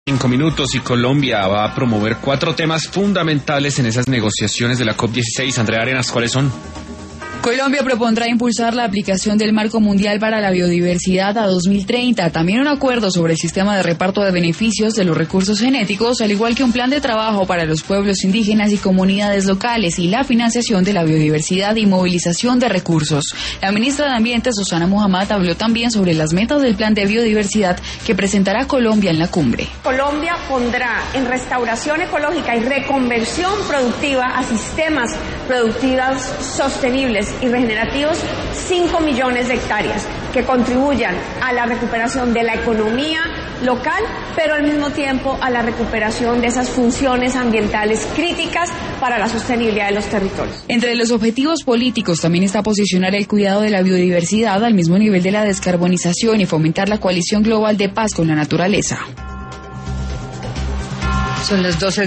5 minutos y Colombia va a promover 4 temas fundamentales en esas negociaciones de la COP16. Andrea Arenas, ¿cuáles son? Colombia propondrá impulsar la aplicación del Marco Mundial para la Biodiversidad a 2030, también un acuerdo sobre el sistema de reparto de beneficios de los recursos genéticos, al igual que un plan de trabajo para los pueblos indígenas y comunidades locales y la financiación de la biodiversidad y movilización de recursos. La ministra de Ambiente, Susana Muhammad, habló también sobre las metas del plan de biodiversidad que presentará Colombia en la cumbre. Colombia pondrá en restauración ecológica y reconversión productiva a sistemas productivos sostenibles y regenerativos 5 millones de hectáreas que contribuyan a la recuperación de la economía local, pero al mismo tiempo a la recuperación de esas funciones ambientales críticas para la sostenibilidad de los territorios. Entre los objetivos políticos también está posicionar el cuidado de la biodiversidad al mismo nivel de la descarbonización y fomentar la coalición global de paz con la naturaleza. Son las 12.